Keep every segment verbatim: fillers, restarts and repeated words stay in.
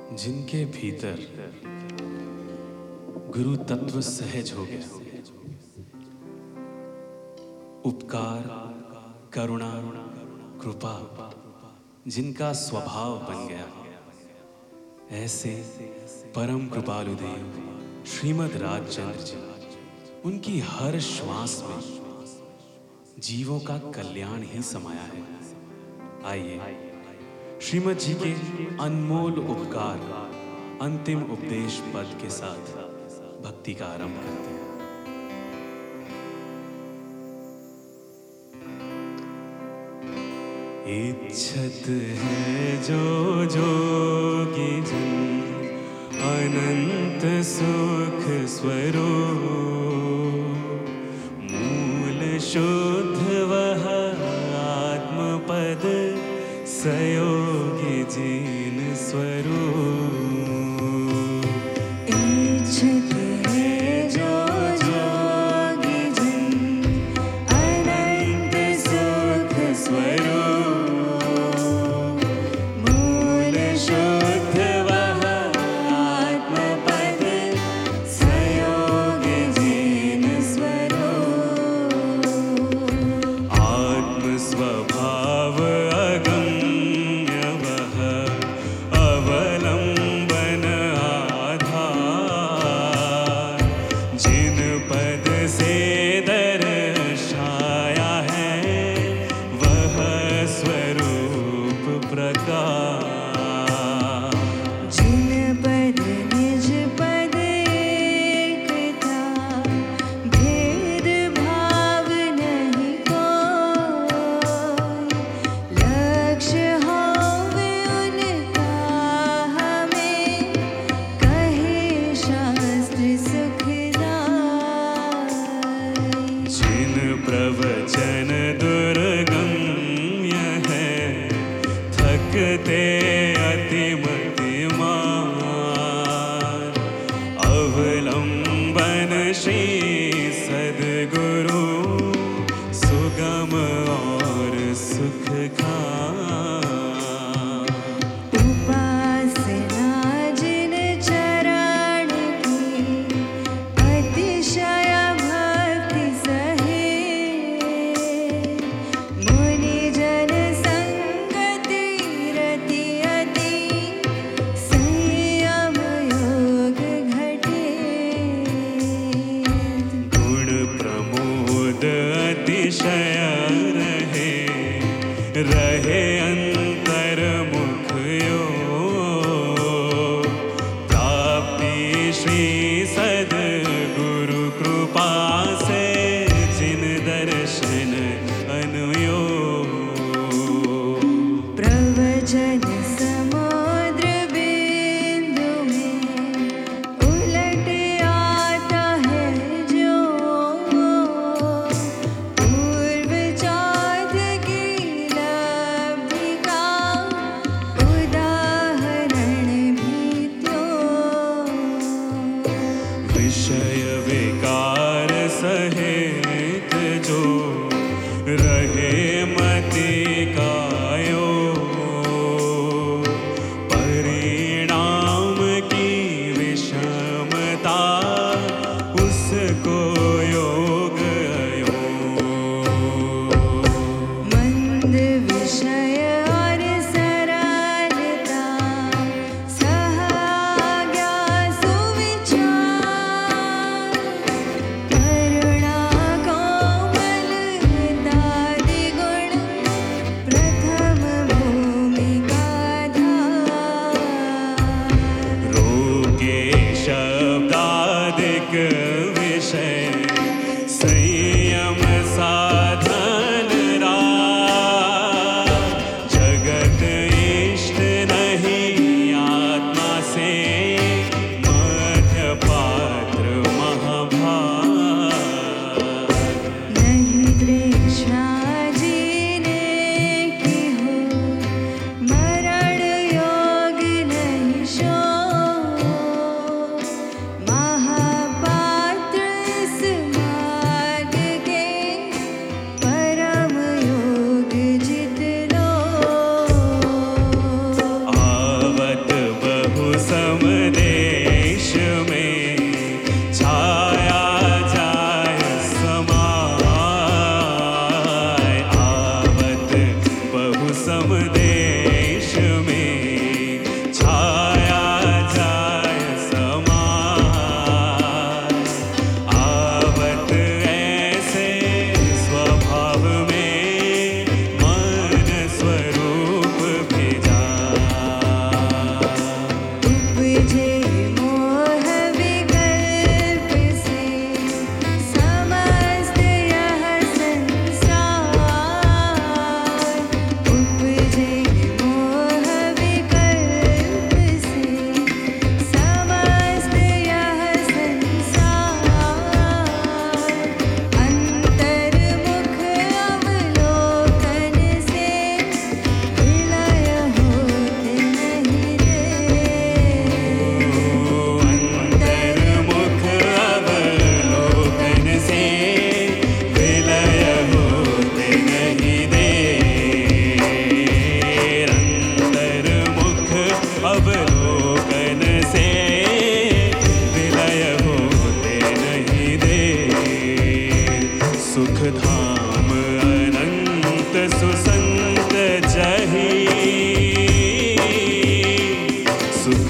जिनके भीतर गुरु तत्व सहज हो गया, उपकार, करुणा, कृपा जिनका स्वभाव बन गया, ऐसे परम कृपालु देव श्रीमद् राजचंद्र जी, उनकी हर श्वास में जीवों का कल्याण ही समाया है। आइए श्रीमद् जी के अनमोल उपकार अंतिम उपदेश पद के साथ भक्ति का आरंभ करते हैं। इच्छत है जो जोगी जन अनंत सुख स्वरूप, मूल शुद्ध वह आत्मपद सयोगी जीन स्वरूप। इच्छत है जो जोगी जन अनंत सुख स्वरूप, मूल शुद्ध वह आत्मपद सयोगी जीन स्वरूप। आत्म स्वभाव अगम्य वह अवलंबन आधार, जिन पद से दर्शाया है वह स्वरूप प्रकाश। जिन पद निज पद एक था, भेद भाव नहीं कोई, लक्ष्य होवे उनका हमें, कहे शास्त्र सुखदाई। जिन प्रवचन दुर्गम्य है, थकते अतिमति मान, अवलंबन श्री सद्गुरु सुगम और सुख खान। उपासना जिन चरण की, अतिशय भक्ति सहे, मुनि जन संगति रति अति, संयम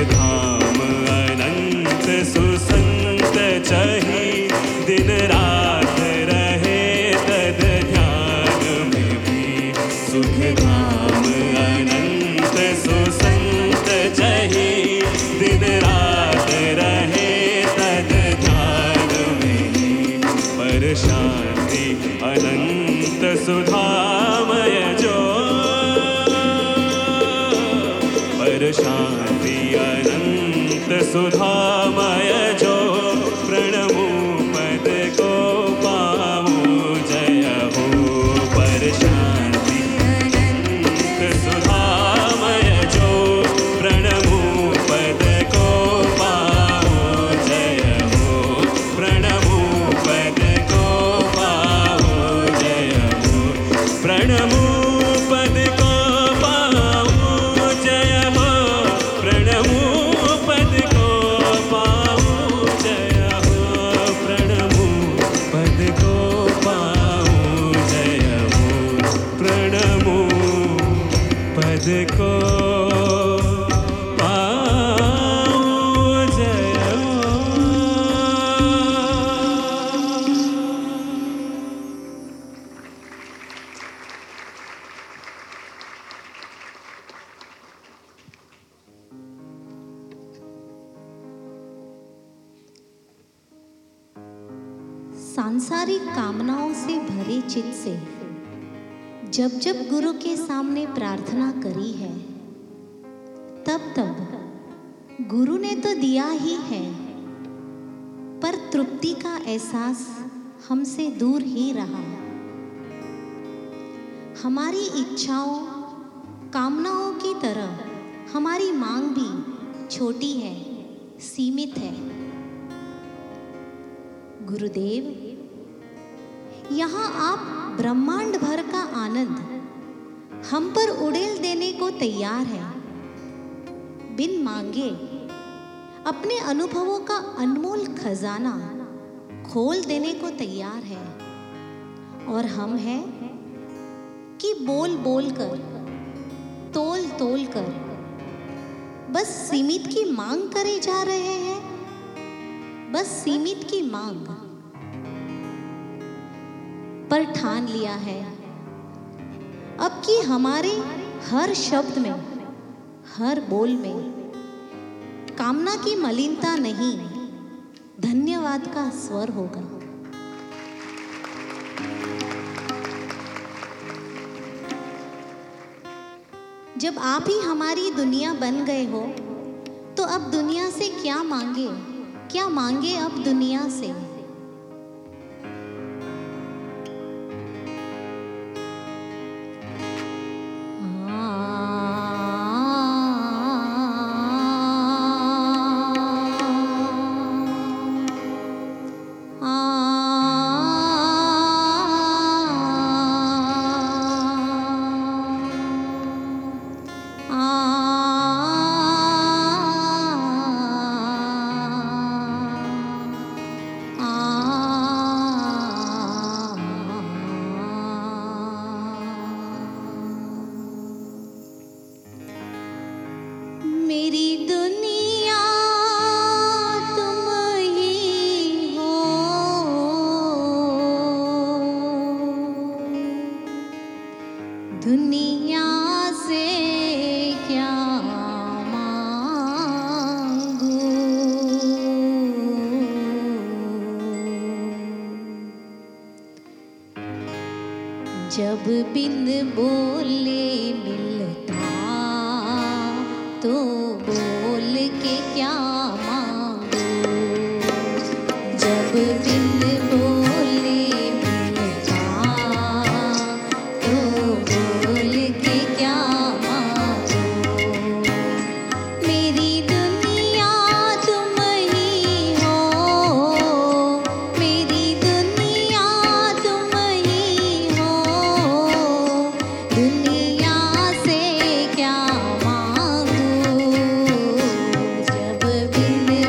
धाम अनंत सुसंत चही, दिन रात रहे तद ध्यान में भी। सुख धाम अनंत सुसंत चही, दिन रात रहे तद ध्यान में ही। पर शांति अनंत सुधामय जो, पर शांति अनंत सुधामय जो, प्रणमो पद को पावो जय हो। पर शांति अनंत सुधामय जो, प्रणमो पद को पावो जय हो। प्रणमो पद को पावो जय हो। प्रणमो पद को पावो जय हो। प्रणमो पद को पावो जय हो। प्रणमो पद को पावो जय हो। प्रणमो पद को पावो जय हो। सांसारिक कामनाओं से भरे चित्त से जब जब गुरु के सामने प्रार्थना करी है, तब तब गुरु ने तो दिया ही है, पर तृप्ति का एहसास हमसे दूर ही रहा। हमारी इच्छाओं कामनाओं की तरह हमारी मांग भी छोटी है, सीमित है। गुरुदेव, यहाँ आप ब्रह्मांड भर का आनंद हम पर उड़ेल देने को तैयार है। बिन मांगे अपने अनुभवों का अनमोल खजाना खोल देने को तैयार है। और हम हैं कि बोल बोल कर, तोल तोल कर बस सीमित की मांग करे जा रहे हैं, बस सीमित की मांग। पर ठान लिया है अब कि हमारे हर शब्द में, हर बोल में कामना की मलिनता नहीं, धन्यवाद का स्वर होगा। जब आप ही हमारी दुनिया बन गए हो, तो अब दुनिया से क्या मांगे, क्या मांगे अब दुनिया से। मेरी दुनिया तुम ही हो, दुनिया से क्या मांगू। जब बिन बोले मिलता तो बोल के क्या मांगू। जब बिन बोले मिलता तो बोल के क्या मांगू। मेरी दुनिया तुम ही हो, मेरी दुनिया तुम ही हो, दुनिया से क्या मांगू। जब बिन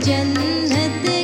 जन्नत